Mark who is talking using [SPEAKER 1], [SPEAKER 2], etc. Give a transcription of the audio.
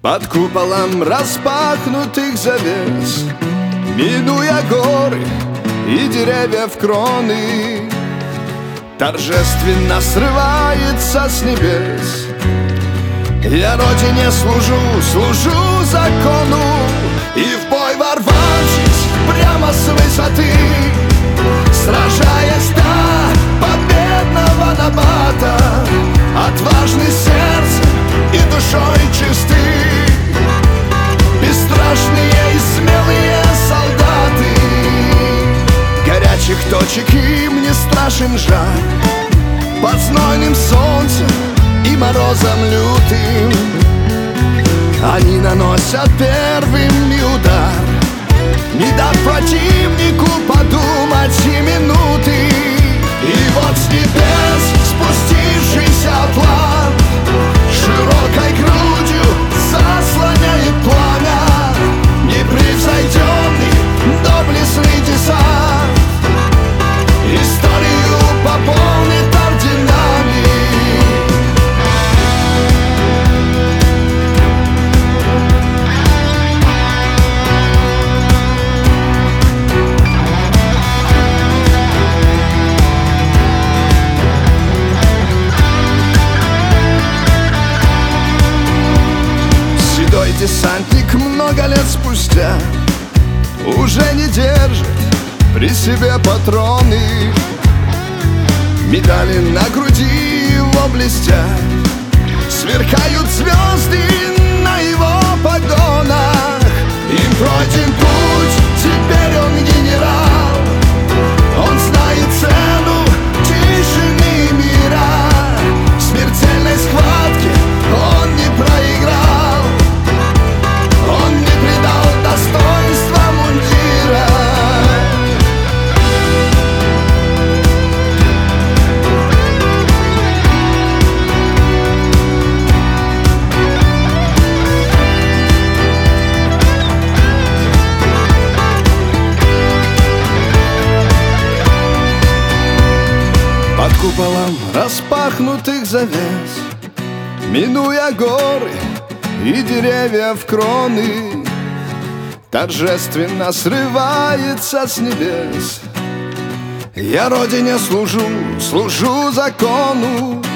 [SPEAKER 1] Под куполом распахнутых завес, минуя горы и деревья в кроны, торжественно срывается с небес. Я родине служу закону, и в бой ворвавшись прямо с высоты, сражаясь до победного набата, отважный сердцем и душой чисты, бесстрашные и смелые солдаты. Горячих точек им не страшен жар, под знойным солнцем и морозом лютым они наносят первыми удар, не дав противнику подумать и минуты. И вот с небес спустившийся план широкой грудью заслоняет пламя, непревзойденный доблестный десант историю пополнит орденами. Седой десантник много лет спустя уже не держит при себе патроны, медали на груди его блестят, сверкают звезды на его погонах. Им пройден путь, теперь он генерал, он знает цену тишины мира, в смертельной схватке он не проиграл, он не предал достоинства мундира. Под куполом распахнутых завес, минуя горы и деревья в кроны, торжественно срывается с небес. Я родине служу закону,